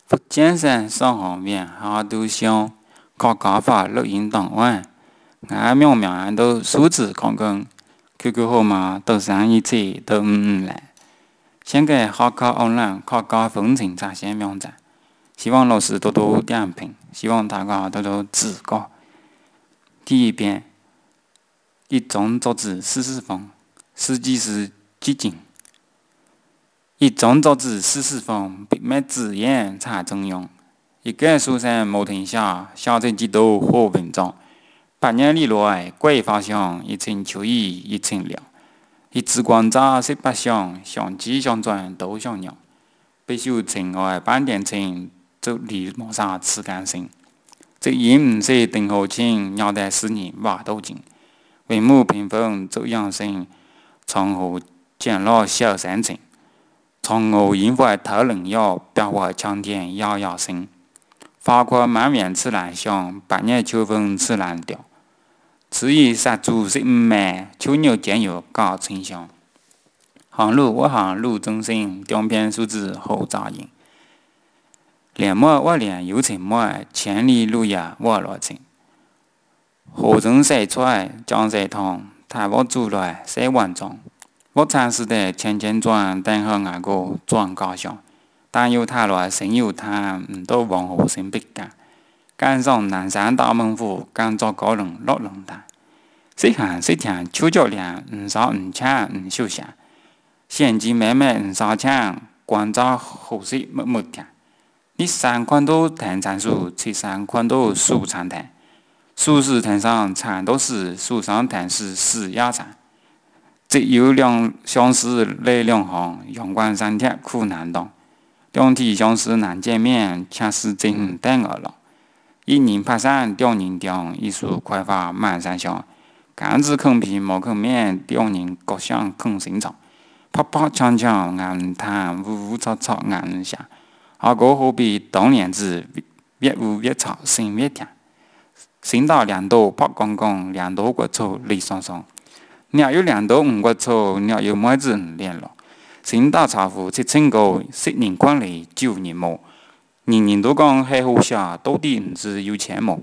福建省上海县下渡乡客家话录音档案，我明明都数字讲讲 ，QQ 号码都317都55来。现在学科 online 客家风情呈现网站，希望老师多多点评，希望大家多多指教。第一遍，一中作字44分，实际是几斤？一中作字44分，笔墨字眼才中用。一个书生无停下，小成几多好文章。百年里来，桂花香，一城秋意一城凉。一支光乍十八响，相机相转都像鸟。不修情爱半点情，走里莫啥刺感性。这音唔是定好清，鸟在思念话都静。为母屏风走养生，窗户见了小山情。窗外樱花透冷药，表外强天摇摇声。花花满园刺兰香，百年秋风刺兰调。此意杀猪食五万，秋牛见肉搞清香。行路我行路中心，中篇数字好扎营。连末我连有情末，千里路也我来情。河中水出，江水淌，太我走来水万丈。我尝试的千转，等候外国转家乡。但有他来，心有他，唔到黄河心必干。赶上南山大猛虎，赶着高人落龙潭。谁看谁听，秋脚凉，唔少唔抢唔休闲。县级妹妹唔少抢，关照后水默默听。你3款都谈参数，吃3款都数长谈。数是谈上长都是，数上谈是死压长。只有两相思泪两行，阳关3天苦难当。两地相思难见面，恰是真等我了。一人爬山，两人吊，一树开花满山香。杆子啃皮莫啃面，两人各想啃心肠。啪啪锵锵暗谈，呜呜吵吵暗响。阿哥何必当年子，越呜越吵心越甜。心到2朵拍光光，2朵骨头泪双双。鸟有2朵5骨头，鸟有妹子5连络。心到茶壶7寸高，10人管理9人磨。人人都讲海好下，到底唔知有钱冇？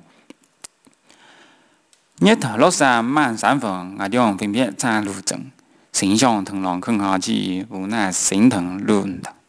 日头落山满山风，我俩分别站路正。心想螳螂啃下去，无奈心疼路唔到。